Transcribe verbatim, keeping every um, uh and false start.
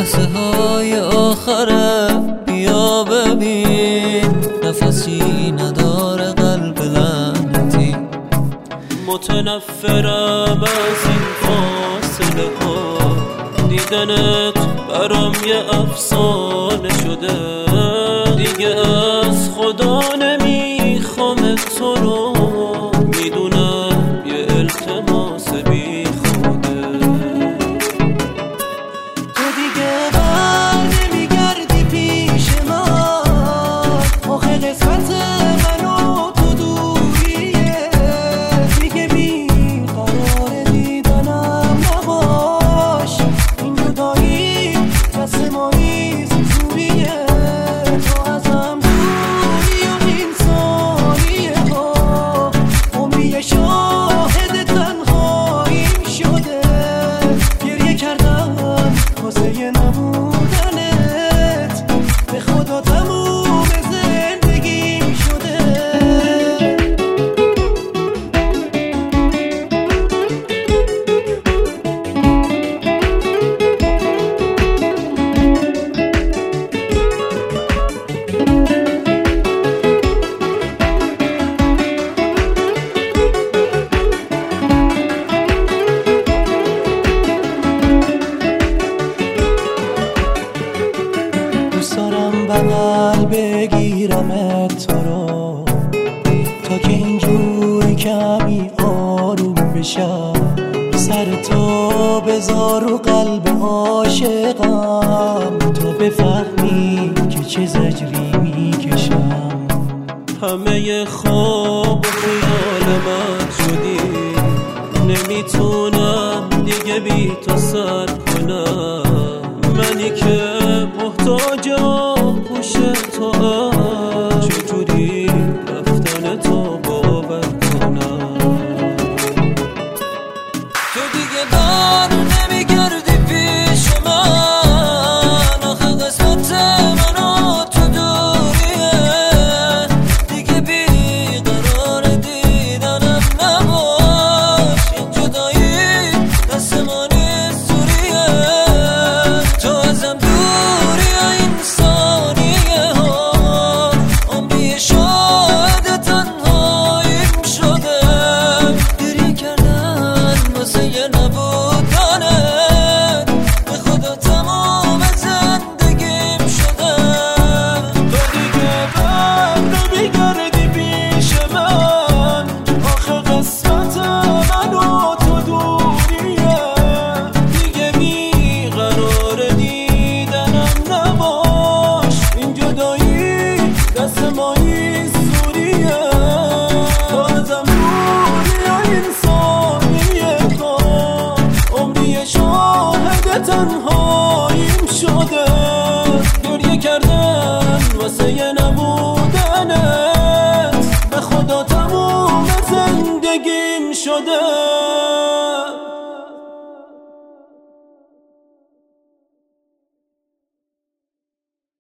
لحظه های آخره بیا ببین نفسی نداره قلب لعنتی. متنفرم از این فاصله ها، دیدنت برام یه افسانه شده. دیگه از خدا نمیخوام تو رو، میدونم یه التماس بی خوده. تو دیگه بر نمیگردی پیش من، آخه قسمت من و تو دوریه. دیگه بی قرار دیدنم نباش، این جدایی دست ما نیست زوریه. تو ازم دوری و این ثانیه ها، عمری شاهد تنهاییم شده. گریه کردم واسه نبودنت، به خدا تموم زندگیم شده. دوست دارم بغل بگیرم تو رو، تا که اینجوری کمی آروم بشم. سر تو بذار رو قلب عاشقم، تو بفهمی که چه زجری میکشم. همه خواب و خیال من شدی، نمیتونم دیگه بی تو سر کنم. منی که محتاج آغوش تو هم، چجوری رفتن تو باور کنم. تو دیگه بر نمیگردی پیش من، آخه قسمت من و تو دوریه. دیگه بی قرار دیدنم نباش، این جدایی دست ما نیست زوریه. تو ازم دوری این ثانیه ها، عمری شاهد تنهاییم شده. گریه کردن واسه نبودنت، به خدا تمام زندگیم شده. تو دیگه بر نمیگردی پیش من، آخه قسمت من و تو دوریه. دیگه بی قرار دیدنم نباش، این جدایی دست ما نیست زوریه. تو ازم دوری این ثانیه ها، عمری شاهد تنهاییم شده. گریه کردن واسه نبودنت، به خدا تموم زندگیم شده.